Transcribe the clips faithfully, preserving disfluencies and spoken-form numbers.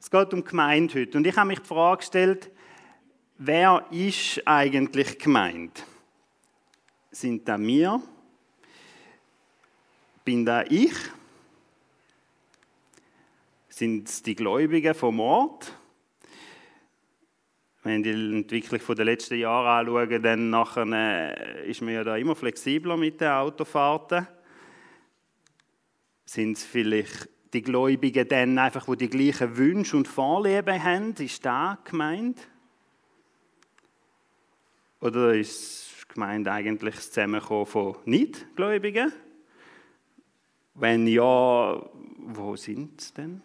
Es geht um Gemeinde heute. Und ich habe mich die Frage gestellt, wer ist eigentlich Gemeinde? Sind das wir? Bin das ich? Sind es die Gläubigen vom Ort? Wenn ich die Entwicklung der letzten Jahre anschaue, dann nachher ist man ja da immer flexibler mit den Autofahrten. Sind es vielleicht die Gläubigen dann einfach, die die gleichen Wünsche und Vorlieben haben? Ist das gemeint? Oder ist gemeint eigentlich das Zusammenkommen von Nicht-Gläubigen? Wenn ja, wo sind sie denn?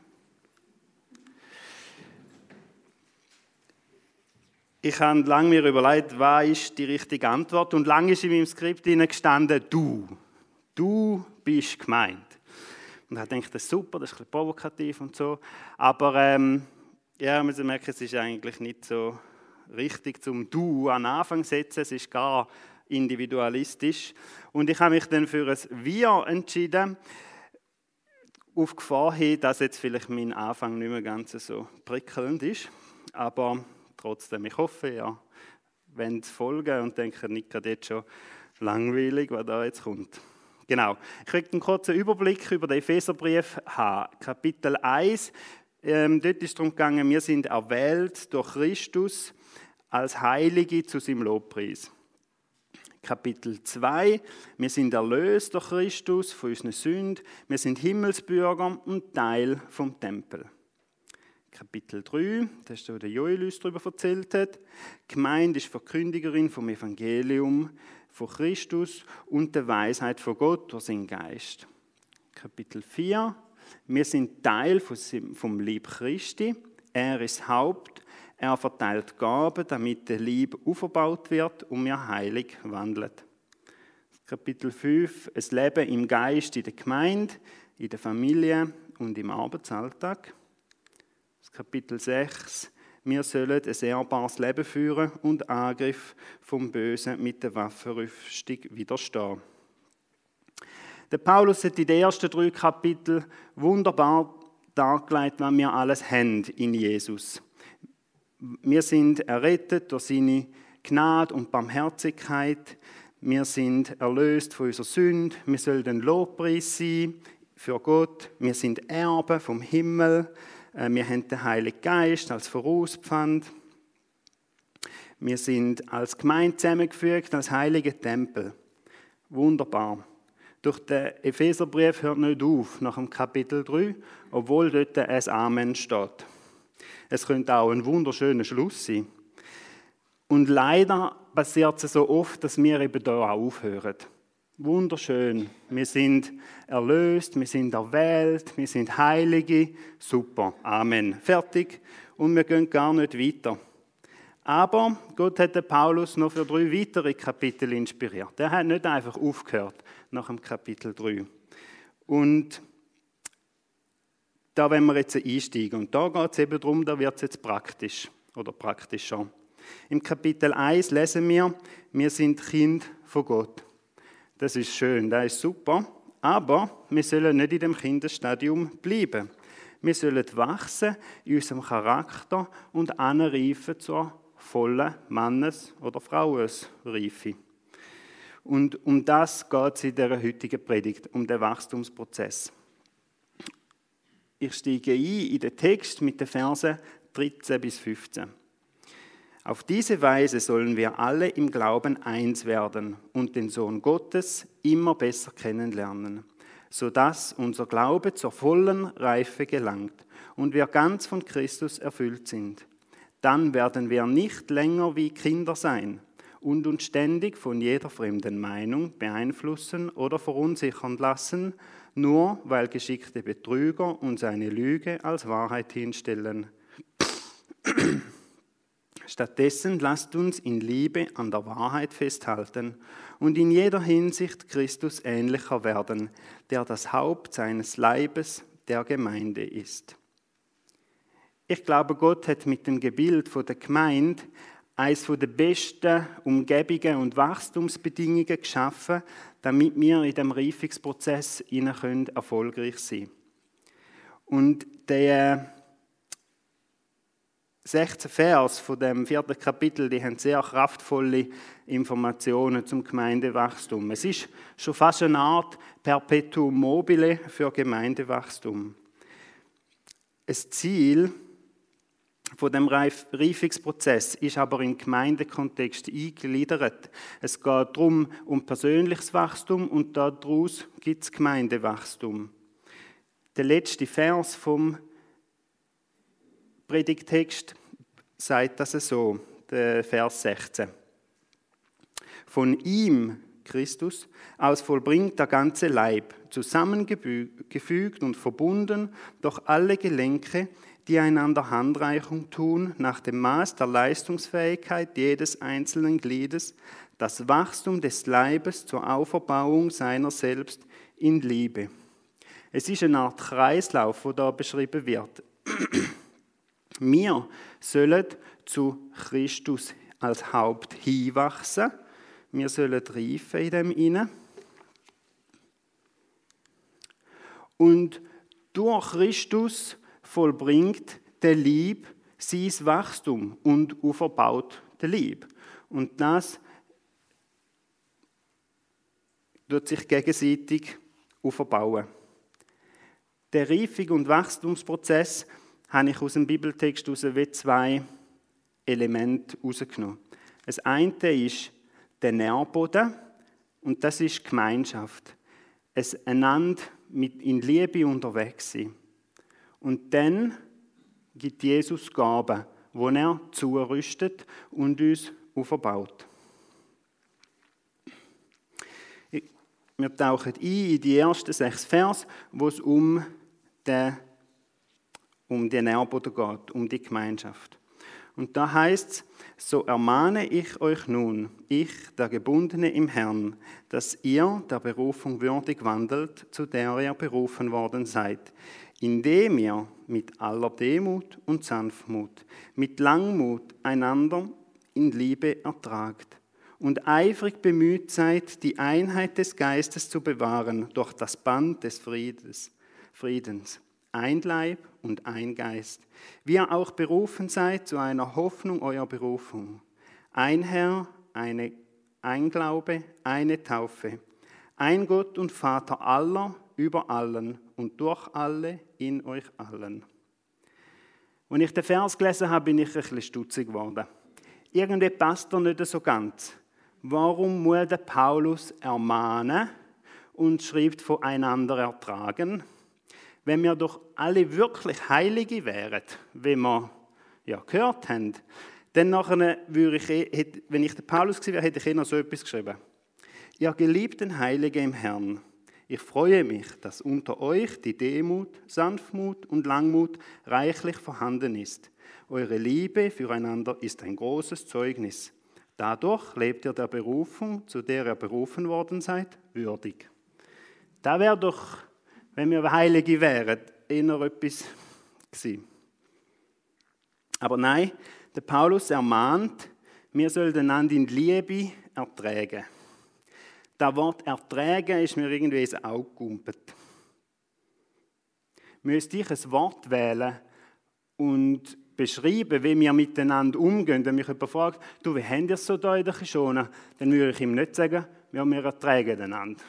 Ich habe lange mir überlegt, was ist die richtige Antwort. Und lange ist in meinem Skript gestanden, du. Du bist gemeint. Und ich dachte, das ist super, das ist ein bisschen provokativ und so. Aber ähm, ja, man merkt, es ist eigentlich nicht so richtig zum Du an den Anfang zu setzen. Es ist gar individualistisch. Und ich habe mich dann für ein Wir entschieden, auf Gefahr hin, dass jetzt vielleicht mein Anfang nicht mehr ganz so prickelnd ist. Aber trotzdem, ich hoffe, ja, wenn es folgen und denke, nicht gerade jetzt schon langweilig, was da jetzt kommt. Genau. Ich möchte einen kurzen Überblick über den Epheserbrief haben. Kapitel eins, ähm, dort ist es darum gegangen, wir sind erwählt durch Christus als Heilige zu seinem Lobpreis. Kapitel zwei, wir sind erlöst durch Christus von unseren Sünden, wir sind Himmelsbürger und Teil vom Tempel. Kapitel drei, das ist wo der Joel uns darüber erzählt hat. Die Gemeinde ist Verkündigerin vom Evangelium von Christus und der Weisheit von Gott durch seinen Geist. Kapitel vier, wir sind Teil vom Leib Christi. Er ist Haupt, er verteilt Gaben, damit der Leib aufgebaut wird und wir heilig wandeln. Kapitel fünf, ein Leben im Geist in der Gemeinde, in der Familie und im Arbeitsalltag. Kapitel sechs, wir sollen ein ehrbares Leben führen und Angriff vom Bösen mit der Waffenrüstung widerstehen. Der Paulus hat in den ersten drei Kapiteln wunderbar dargelegt, was wir alles haben in Jesus. Wir sind errettet durch seine Gnade und Barmherzigkeit. Wir sind erlöst von unserer Sünde. Wir sollen ein Lobpreis sein für Gott. Wir sind Erben vom Himmel. Wir haben den Heiligen Geist als Vorauspfand. Wir sind als Gemeinde zusammengefügt, als heiliger Tempel. Wunderbar. Durch den Epheserbrief hört nicht auf, nach dem Kapitel drei, obwohl dort ein Amen steht. Es könnte auch ein wunderschöner Schluss sein. Und leider passiert es so oft, dass wir eben hier auch aufhören. Wunderschön. Wir sind erlöst, wir sind erwählt, wir sind Heilige. Super. Amen. Fertig. Und wir gehen gar nicht weiter. Aber Gott hat den Paulus noch für drei weitere Kapitel inspiriert. Er hat nicht einfach aufgehört nach dem Kapitel drei. Und da wollen wir jetzt einsteigen. Und da geht es eben darum, da wird es jetzt praktisch oder praktischer. Im Kapitel eins lesen wir, wir sind Kind von Gott. Das ist schön, das ist super, aber wir sollen nicht in dem Kinderstadium bleiben. Wir sollen wachsen in unserem Charakter und anreifen zur vollen Mannes- oder Frauenreife. Und um das geht es in dieser heutigen Predigt, um den Wachstumsprozess. Ich steige ein in den Text mit den Versen dreizehn bis fünfzehn. Auf diese Weise sollen wir alle im Glauben eins werden und den Sohn Gottes immer besser kennenlernen, sodass unser Glaube zur vollen Reife gelangt und wir ganz von Christus erfüllt sind. Dann werden wir nicht länger wie Kinder sein und uns ständig von jeder fremden Meinung beeinflussen oder verunsichern lassen, nur weil geschickte Betrüger uns eine Lüge als Wahrheit hinstellen. Stattdessen lasst uns in Liebe an der Wahrheit festhalten und in jeder Hinsicht Christus ähnlicher werden, der das Haupt seines Leibes, der Gemeinde ist. Ich glaube, Gott hat mit dem Gebild der Gemeinde eines der besten Umgebungen und Wachstumsbedingungen geschaffen, damit wir in diesem Reifungsprozess erfolgreich sein können. Und der sechzehn Vers von dem vierten Kapitel, die haben sehr kraftvolle Informationen zum Gemeindewachstum. Es ist schon fast eine Art Perpetuum mobile für Gemeindewachstum. Das Ziel von dem Reifungsprozess ist aber im Gemeindekontext eingegliedert. Es geht darum, um persönliches Wachstum und daraus gibt es Gemeindewachstum. Der letzte Vers vom Predigtext sagt das so, der Vers sechzehn. Von ihm, Christus, aus vollbringt der ganze Leib, zusammengefügt und verbunden durch alle Gelenke, die einander Handreichung tun, nach dem Maß der Leistungsfähigkeit jedes einzelnen Gliedes, das Wachstum des Leibes zur Auferbauung seiner selbst in Liebe. Es ist eine Art Kreislauf, der da beschrieben wird. Wir sollen zu Christus als Haupt hinwachsen. Wir sollen reifen in dem Inne. Und durch Christus vollbringt der Leib sein Wachstum und auferbaut den Leib. Und das tut sich gegenseitig auferbauen. Der Reifung- und Wachstumsprozess habe ich aus dem Bibeltext heraus wie zwei Elemente herausgenommen. Das eine ist der Nährboden und das ist die Gemeinschaft. Es einander mit in Liebe unterwegs sein. Und dann gibt Jesus Gaben, die er zurüstet und uns auferbaut. Wir tauchen ein in die ersten sechs Vers, wo es um den, um den Nährboden geht, um die Gemeinschaft. Und da heißt es, so ermahne ich euch nun, ich, der Gebundene im Herrn, dass ihr der Berufung würdig wandelt, zu der ihr berufen worden seid, indem ihr mit aller Demut und Sanftmut, mit Langmut einander in Liebe ertragt und eifrig bemüht seid, die Einheit des Geistes zu bewahren durch das Band des Friedens. Friedens. Ein Leib und ein Geist, wie ihr auch berufen seid zu einer Hoffnung eurer Berufung. Ein Herr, eine, ein Glaube, eine Taufe. Ein Gott und Vater aller, über allen und durch alle, in euch allen. Als ich den Vers gelesen habe, bin ich ein bisschen stutzig geworden. Irgendwie passt er nicht so ganz. Warum muss der Paulus ermahnen und schreibt voneinander ertragen? Wenn wir doch alle wirklich Heilige wären, wie wir ja gehört haben, dann nachher würde ich, wenn ich der Paulus gewesen wäre, hätte ich eher so etwas geschrieben. Ihr geliebten Heilige im Herrn, ich freue mich, dass unter euch die Demut, Sanftmut und Langmut reichlich vorhanden ist. Eure Liebe füreinander ist ein großes Zeugnis. Dadurch lebt ihr der Berufung, zu der ihr berufen worden seid, würdig. Da wäre doch, wenn wir Heilige wären, eher etwas gewesen. Aber nein, der Paulus ermahnt, wir sollen einander in Liebe ertragen. Das Wort ertragen ist mir irgendwie ins Auge gegumpelt. Müsste ich ein Wort wählen und beschreiben, wie wir miteinander umgehen, wenn mich jemand fragt, du, wie habt ihr es so da in der Kishona? Dann würde ich ihm nicht sagen, ja, wir ertragen einander.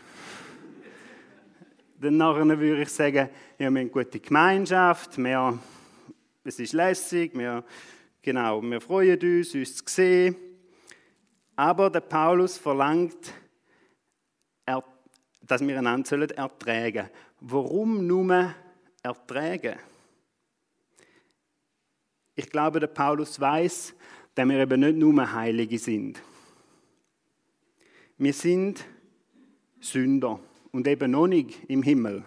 Dann nachher würde ich sagen, ja, wir haben eine gute Gemeinschaft, wir, es ist lässig, wir, genau, wir freuen uns, uns zu sehen. Aber der Paulus verlangt, dass wir einander ertragen sollen. Warum nur ertragen? Ich glaube, der Paulus weiß, dass wir eben nicht nur Heilige sind. Wir sind Sünder. Und eben noch nicht im Himmel.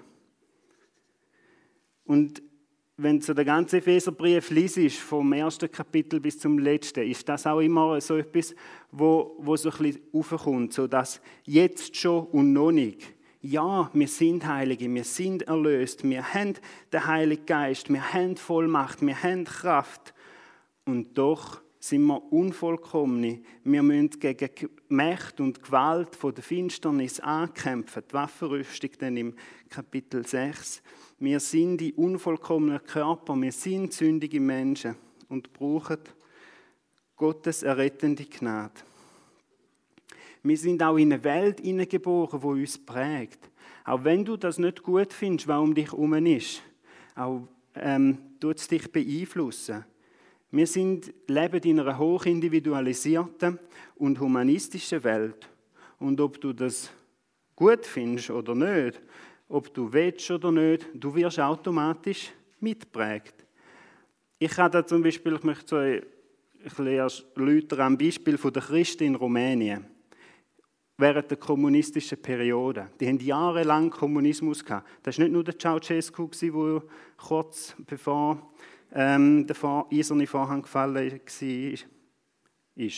Und wenn du so den ganzen Epheserbrief liest, vom ersten Kapitel bis zum letzten, ist das auch immer so etwas, wo, wo so ein bisschen raufkommt, so dass jetzt schon und noch nicht. Ja, wir sind Heilige, wir sind erlöst, wir haben den Heiligen Geist, wir haben Vollmacht, wir haben Kraft. Und doch sind wir Unvollkommene. Wir müssen gegen Macht und Gewalt von der Finsternis ankämpfen. Die Waffenrüstung dann im Kapitel sechs. Wir sind die unvollkommenen Körper, wir sind sündige Menschen. und brauchen Gottes errettende Gnade. Wir sind auch in eine Welt hineingeboren, die uns prägt. Auch wenn du das nicht gut findest, was um dich herum ist, auch ähm, tut es dich beeinflussen. Wir sind, leben in einer hochindividualisierten und humanistischen Welt. Und ob du das gut findest oder nicht, ob du willst oder nicht, du wirst automatisch mitprägt. Ich kann da zum Beispiel, ich möchte so ein bisschen erläutern am Beispiel der Christen in Rumänien. Während der kommunistischen Periode. Die haben jahrelang Kommunismus gehabt. Das war nicht nur der Ceausescu, der kurz bevor ähm, der eiserne Vorhang gefallen war. Die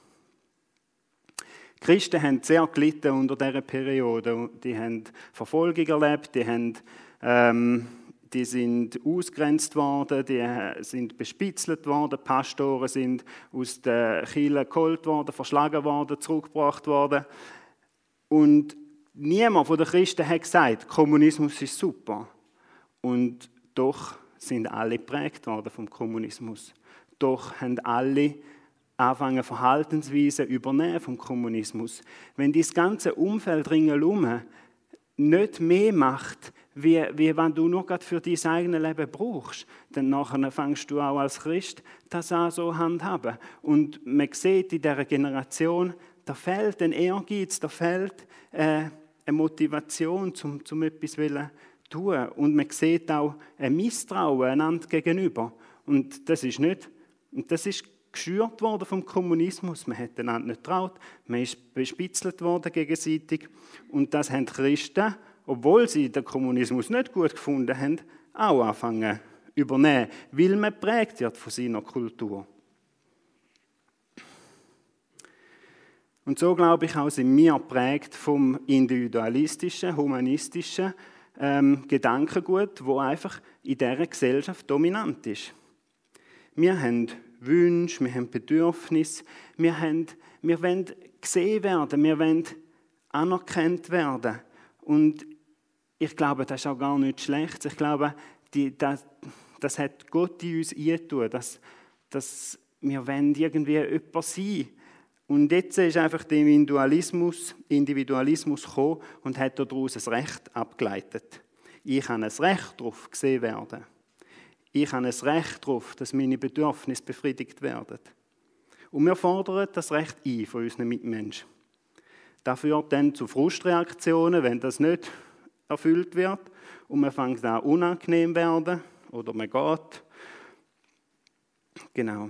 Christen haben sehr gelitten unter dieser Periode. Die haben Verfolgung erlebt, die, haben, ähm, die sind ausgegrenzt worden, die sind bespitzelt worden, Pastoren sind aus den Kirchen geholt worden, verschlagen worden, zurückgebracht worden. Und niemand von den Christen hat gesagt, Kommunismus ist super. Und doch sind alle geprägt worden vom Kommunismus. Doch haben alle angefangen, Verhaltensweisen übernehmen vom Kommunismus. Wenn das ganze Umfeld ringsherum nicht mehr macht, wie, wie wenn du nur gerade für dein eigenes Leben brauchst, dann nachher fängst du auch als Christ das an so handhaben. Und man sieht in dieser Generation, da fehlt ein Ehrgeiz, da fehlt äh, eine Motivation, um, um etwas zu tun. Und man sieht auch ein Misstrauen einander gegenüber. Und das ist nicht, und das ist geschürt worden vom Kommunismus. Man hat einander nicht getraut, man ist bespitzelt worden gegenseitig. Und das haben die Christen, obwohl sie den Kommunismus nicht gut gefunden haben, auch angefangen zu übernehmen, weil man geprägt wird von seiner Kultur. Und so, glaube ich, auch sind wir geprägt vom individualistischen, humanistischen ähm, Gedankengut, wo einfach in dieser Gesellschaft dominant ist. Wir haben Wünsche, wir haben Bedürfnisse, wir, haben, wir wollen gesehen werden, wir wollen anerkannt werden. Und ich glaube, das ist auch gar nicht schlecht. Ich glaube, die, das, das hat Gott in uns eingetan, dass, dass wir wollen irgendwie jemand sein. Und jetzt ist einfach der Individualismus, Individualismus gekommen und hat daraus ein Recht abgeleitet. Ich habe ein Recht darauf, gesehen werden. Ich habe ein Recht darauf, dass meine Bedürfnisse befriedigt werden. Und wir fordern das Recht ein von unseren Mitmenschen. Das führt dann zu Frustreaktionen, wenn das nicht erfüllt wird. Und man fängt an unangenehm werden oder man geht. Genau.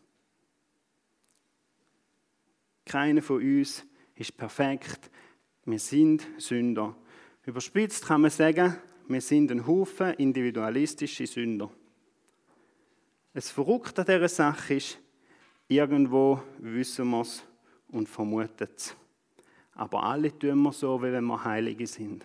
Keiner von uns ist perfekt. Wir sind Sünder. Überspitzt kann man sagen, wir sind ein Haufen individualistische Sünder. Das Verrückte an dieser Sache ist, irgendwo wissen wir es und vermuten es. Aber alle tun wir so, wie wenn wir Heilige sind.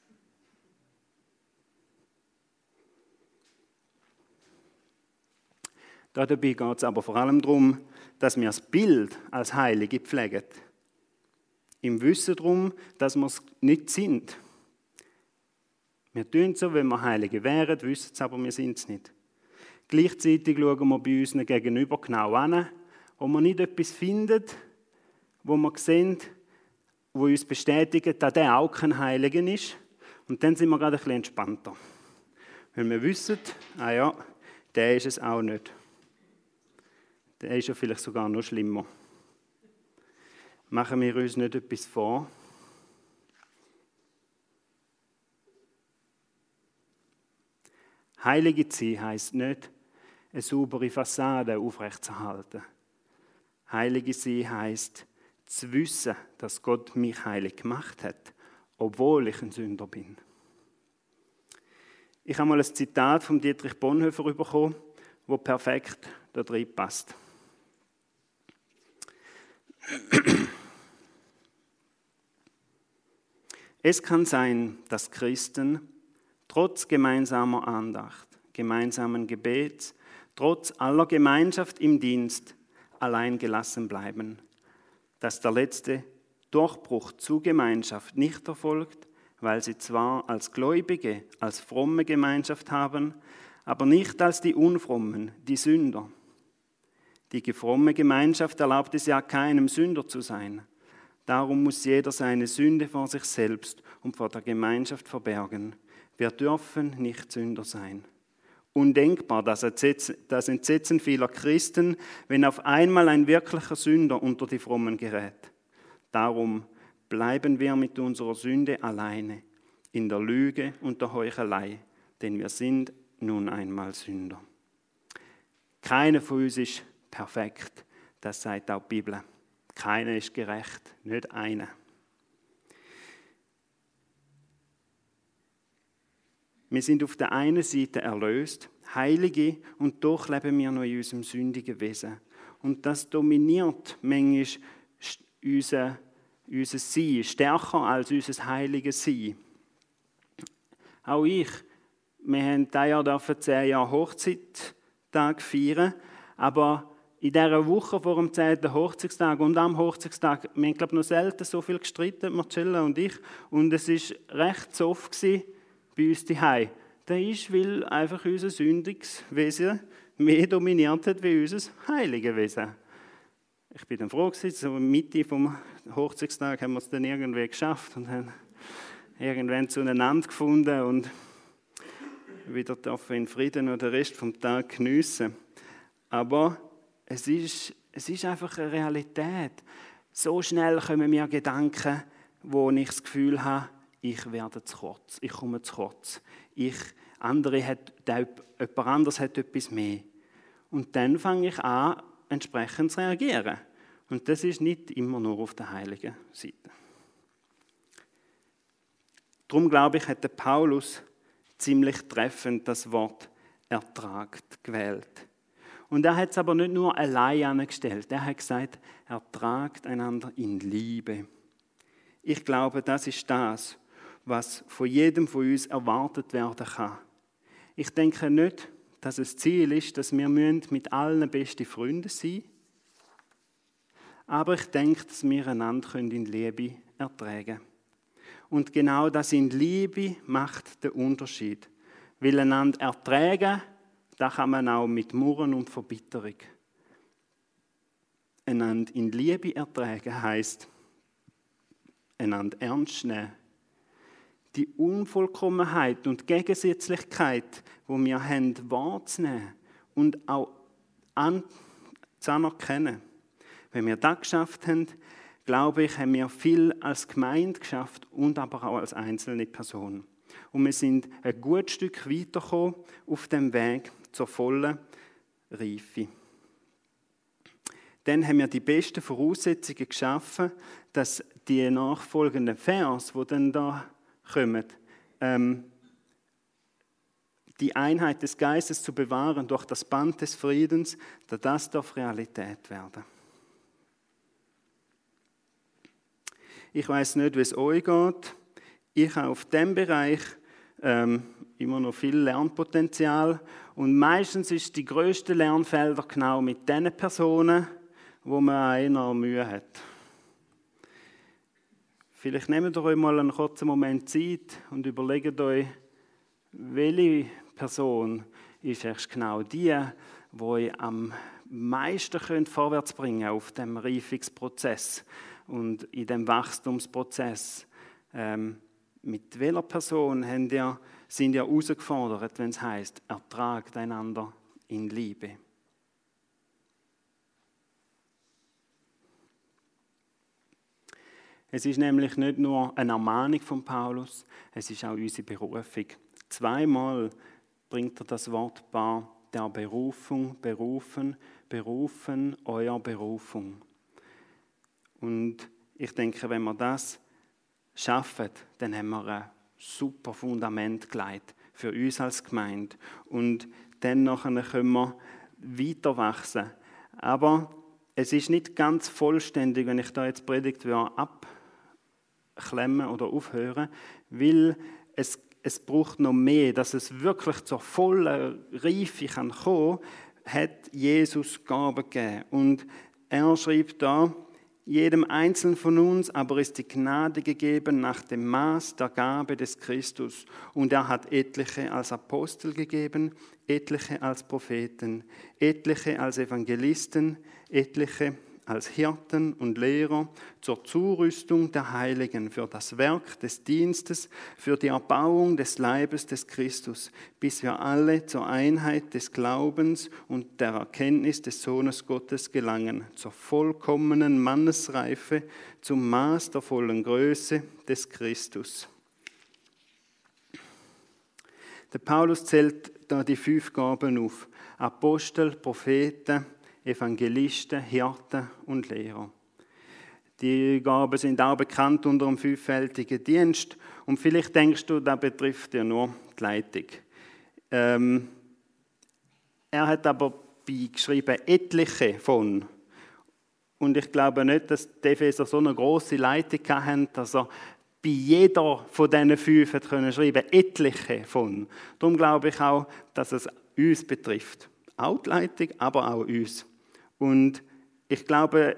Dabei geht es aber vor allem darum, dass wir das Bild als Heilige pflegen. Im Wissen darum, dass wir es nicht sind. Wir tun so, wenn wir Heilige wären, wissen es aber, wir sind es nicht. Gleichzeitig schauen wir bei unseren Gegenüber genau an, ob wir nicht etwas finden, wo wir sehen, wo uns bestätigt, dass der auch kein Heiliger ist. Und dann sind wir gerade ein bisschen entspannter. Weil wir wissen, ah ja, der ist es auch nicht. Der ist ja vielleicht sogar noch schlimmer. Machen wir uns nicht etwas vor? Heilige zu sein heisst nicht, eine saubere Fassade aufrechtzuerhalten. Heilige sein heisst, zu wissen, dass Gott mich heilig gemacht hat, obwohl ich ein Sünder bin. Ich habe mal ein Zitat von Dietrich Bonhoeffer bekommen, das perfekt da drin passt. Es kann sein, dass Christen trotz gemeinsamer Andacht, gemeinsamen Gebets, trotz aller Gemeinschaft im Dienst allein gelassen bleiben, dass der letzte Durchbruch zur Gemeinschaft nicht erfolgt, weil sie zwar als Gläubige, als fromme Gemeinschaft haben, aber nicht als die Unfrommen, die Sünder. Die fromme Gemeinschaft erlaubt es ja keinem, Sünder zu sein. Darum muss jeder seine Sünde vor sich selbst und vor der Gemeinschaft verbergen. Wir dürfen nicht Sünder sein. Undenkbar, das Entsetzen vieler Christen, wenn auf einmal ein wirklicher Sünder unter die Frommen gerät. Darum bleiben wir mit unserer Sünde alleine, in der Lüge und der Heuchelei, denn wir sind nun einmal Sünder. Keiner von uns ist perfekt, das sagt auch die Bibel. Keiner ist gerecht, nicht einer. Wir sind auf der einen Seite erlöst, Heilige, und doch leben wir noch in unserem sündigen Wesen. Und das dominiert manchmal unser, unser Sein, stärker als unser heiliges Sein. Auch ich, wir haben dieses Jahr dürfen zehn Jahre Hochzeittag feiern, aber in dieser Woche vor dem zehnten Hochzeitstag und am Hochzeitstag, wir haben, glaube ich, noch selten so viel gestritten, Marcella und ich, und es war recht soft gewesen bei uns zu Hause. Das ist, weil einfach unser sündiges Wesen mehr dominiert hat wie unser heiliges Wesen. Ich bin dann froh gewesen, so in der Mitte vom Hochzeitstag haben wir es dann irgendwie geschafft und haben irgendwann zueinander gefunden und wieder dürfen in Frieden noch den Rest vom Tag geniessen. Aber es ist, es ist einfach eine Realität. So schnell kommen mir Gedanken, wo ich das Gefühl habe, ich werde zu kurz, ich komme zu kurz. Ich, andere hat, jemand anderes hat etwas mehr. Und dann fange ich an, entsprechend zu reagieren. Und das ist nicht immer nur auf der heiligen Seite. Darum glaube ich, hat der Paulus ziemlich treffend das Wort ertragt gewählt. Und er hat es aber nicht nur allein angestellt. Er hat gesagt, ertragt einander in Liebe. Ich glaube, das ist das, was von jedem von uns erwartet werden kann. Ich denke nicht, dass es Ziel ist, dass wir mit allen beste Freunde sein müssen. Aber ich denke, dass wir einander in Liebe ertragen können. Und genau das in Liebe macht den Unterschied. Weil einander ertragen, da kann man auch mit Murren und Verbitterung. Einander in Liebe ertragen heisst, einander ernst nehmen. Die Unvollkommenheit und Gegensätzlichkeit, die wir haben, wahrzunehmen und auch anzuerkennen. Wenn wir das geschafft haben, glaube ich, haben wir viel als Gemeinde geschafft und aber auch als einzelne Person. Und wir sind ein gutes Stück weitergekommen auf dem Weg zur vollen Reife. Dann haben wir die besten Voraussetzungen geschaffen, dass die nachfolgenden Vers, die dann da kommen, ähm, die Einheit des Geistes zu bewahren durch das Band des Friedens, dass das darf Realität werden. Ich weiß nicht, wie es euch geht. Ich habe auf diesem Bereich ähm, immer noch viel Lernpotenzial und meistens ist die grössten Lernfelder genau mit den Personen, wo man einer Mühe hat. Vielleicht nehmt ihr euch mal einen kurzen Moment Zeit und überlegt euch, welche Person ist erst genau die, die euch am meisten vorwärts bringen könnt auf dem Reifungsprozess und in dem Wachstumsprozess. Ähm, mit welcher Person haben ihr, sind ihr herausgefordert, wenn es heisst, ertragt einander in Liebe? Es ist nämlich nicht nur eine Ermahnung von Paulus, es ist auch unsere Berufung. Zweimal bringt er das Wort bei der Berufung, berufen, berufen, euer Berufung. Und ich denke, wenn wir das schaffen, dann haben wir ein super Fundament gelegt für uns als Gemeinde. Und dann nachher können wir weiter wachsen. Aber es ist nicht ganz vollständig, wenn ich da jetzt Predigt abklemmen oder aufhören, weil es, es braucht noch mehr, dass es wirklich zur vollen Reife kann kommen, hat Jesus Gaben gegeben. Und er schreibt da, Jedem Einzelnen von uns aber ist die Gnade gegeben nach dem Maß der Gabe des Christus. Und er hat etliche als Apostel gegeben, etliche als Propheten, etliche als Evangelisten, etliche als Hirten und Lehrer zur Zurüstung der Heiligen für das Werk des Dienstes, für die Erbauung des Leibes des Christus, bis wir alle zur Einheit des Glaubens und der Erkenntnis des Sohnes Gottes gelangen, zur vollkommenen Mannesreife, zum Maß der vollen Größe des Christus. Der Paulus zählt da die fünf Gaben auf: Apostel, Propheten, Evangelisten, Hirten und Lehrer. Die Gaben sind auch bekannt unter dem fünffältigen Dienst. Und vielleicht denkst du, das betrifft ja nur die Leitung. Ähm, er hat aber geschrieben, etliche von. Und ich glaube nicht, dass die Epheser so eine grosse Leitung hatten, dass er bei jeder von diesen fünf hat können schreiben, etliche von. Darum glaube ich auch, dass es uns betrifft. Auch die Leitung, aber auch uns. Und ich glaube,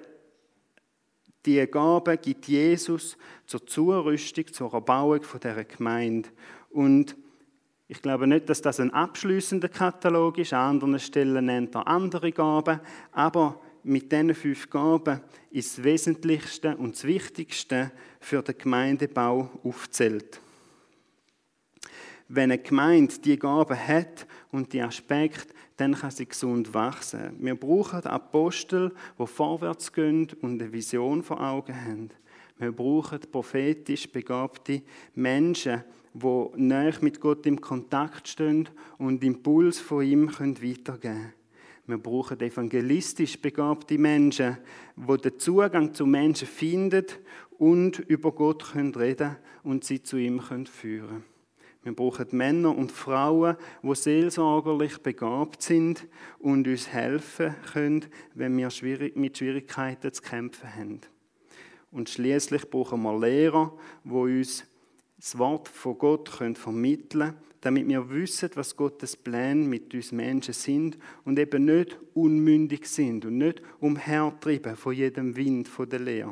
die Gabe gibt Jesus zur Zurüstung, zur Erbauung von dieser Gemeinde. Und ich glaube nicht, dass das ein abschliessender Katalog ist. An anderen Stellen nennt er andere Gaben. Aber mit diesen fünf Gaben ist das Wesentlichste und das Wichtigste für den Gemeindebau aufgezählt. Wenn eine Gemeinde die Gaben hat und die Aspekte, dann kann sie gesund wachsen. Wir brauchen Apostel, die vorwärts gehen und eine Vision vor Augen haben. Wir brauchen prophetisch begabte Menschen, die nahe mit Gott im Kontakt stehen und Impuls von ihm weitergeben können. Wir brauchen evangelistisch begabte Menschen, die den Zugang zu Menschen finden und über Gott reden können und sie zu ihm führen können. Wir brauchen Männer und Frauen, die seelsorgerlich begabt sind und uns helfen können, wenn wir mit Schwierigkeiten zu kämpfen haben. Und schließlich brauchen wir Lehrer, die uns das Wort von Gott vermitteln können, damit wir wissen, was Gottes Pläne mit uns Menschen sind und eben nicht unmündig sind und nicht umhertrieben von jedem Wind von der Lehre.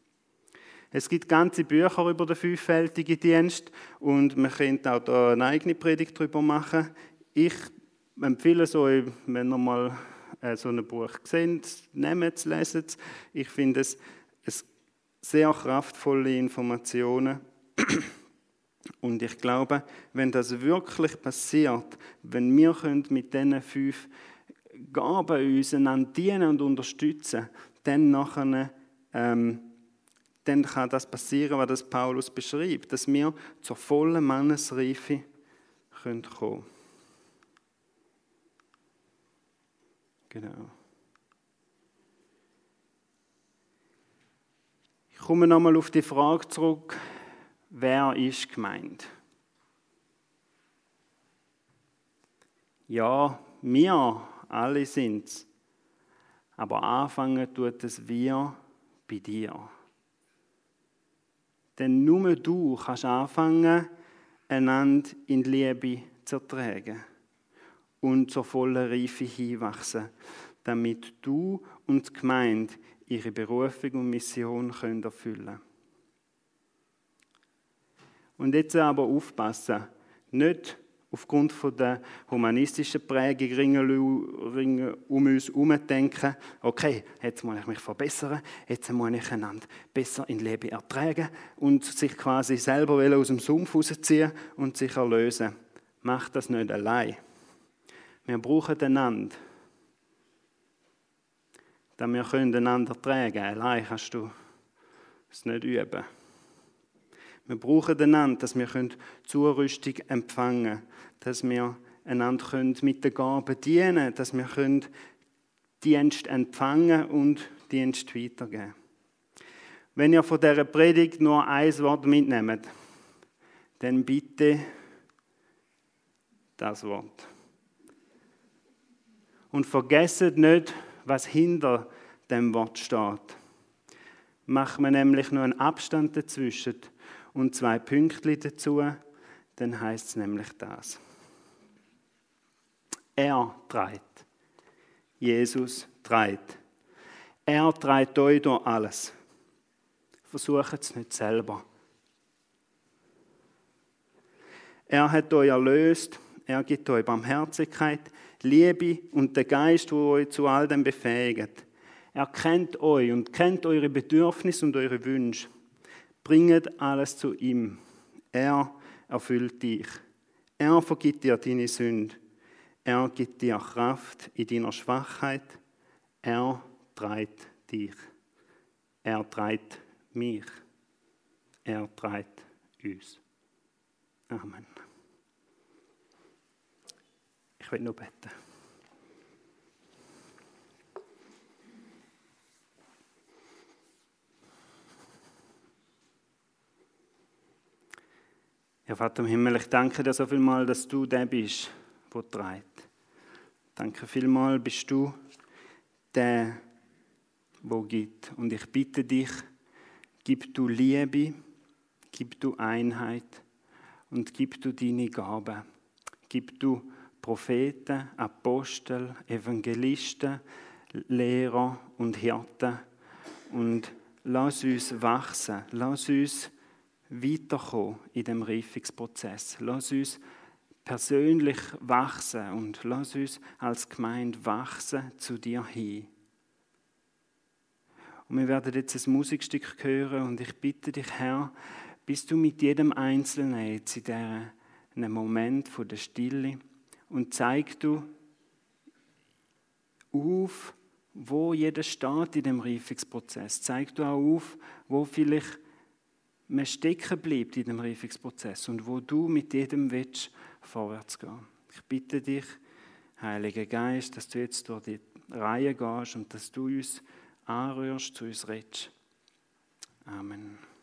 Es gibt ganze Bücher über den fünffältigen Dienst und man könnte auch da eine eigene Predigt darüber machen. Ich empfehle es euch, wenn ihr mal so ein Buch seht, nehmt es, lest es. Ich finde es, es sehr kraftvolle Informationen. Und ich glaube, wenn das wirklich passiert, wenn wir mit diesen fünf Gaben uns einander dienen und unterstützen, dann nachher ähm, dann kann das passieren, was das Paulus beschreibt, dass wir zur vollen Mannesreife kommen können. Genau. Ich komme nochmal auf die Frage zurück, wer ist gemeint? Ja, wir alle sind es. Aber anfangen tut es wir bei dir. Denn nur du kannst anfangen, einander in Liebe zu ertragen und zur vollen Reife hinwachsen, damit du und die Gemeinde ihre Berufung und Mission können erfüllen können. Und jetzt aber aufpassen, nicht aufgrund der humanistischen Prägung um uns herum denken, okay, jetzt muss ich mich verbessern, jetzt muss ich einander besser in Leben ertragen und sich quasi selber aus dem Sumpf rausziehen und sich erlösen. Mach das nicht allein. Wir brauchen einander, damit wir einander ertragen können. Allein kannst du es nicht üben. Wir brauchen einander, dass wir Zurüstung empfangen können, dass wir einander mit den Gaben dienen können, dass wir Dienst empfangen und Dienst weitergeben. Wenn ihr von dieser Predigt nur ein Wort mitnehmt, dann bitte das Wort. Und vergesst nicht, was hinter dem Wort steht. Macht man nämlich nur einen Abstand dazwischen und zwei Pünktchen dazu, dann heisst es nämlich das. Er trägt. Jesus trägt. Er trägt euch durch alles. versucht es nicht selber. Er hat euch erlöst, er gibt euch Barmherzigkeit, Liebe und den Geist, der euch zu all dem befähigt. Er kennt euch und kennt eure Bedürfnisse und eure Wünsche. Bringet alles zu ihm. Er erfüllt dich. Er vergibt dir deine Sünde. Er gibt dir Kraft in deiner Schwachheit. Er trägt dich. Er trägt mich. Er trägt uns. Amen. Ich will noch beten. Ja, Vater im Himmel, ich danke dir so vielmal, dass du der bist, der trägt. Danke vielmal, bist du der, der gibt. Und ich bitte dich, gib du Liebe, gib du Einheit und gib du deine Gaben. Gib du Propheten, Apostel, Evangelisten, Lehrer und Hirten und lass uns wachsen, lass uns weiterkommen in dem Reifungsprozess. Lass uns persönlich wachsen und lass uns als Gemeinde wachsen zu dir hin. Und wir werden jetzt ein Musikstück hören und ich bitte dich, Herr, bist du mit jedem Einzelnen jetzt in diesem Moment von der Stille und zeig du auf, wo jeder steht in dem Reifungsprozess. Zeig du auch auf, wo vielleicht man stecken bleibt in dem Reifungsprozess und wo du mit jedem willst, vorwärts gehen. Ich bitte dich, Heiliger Geist, dass du jetzt durch die Reihe gehst und dass du uns anrührst, zu uns redest. Amen.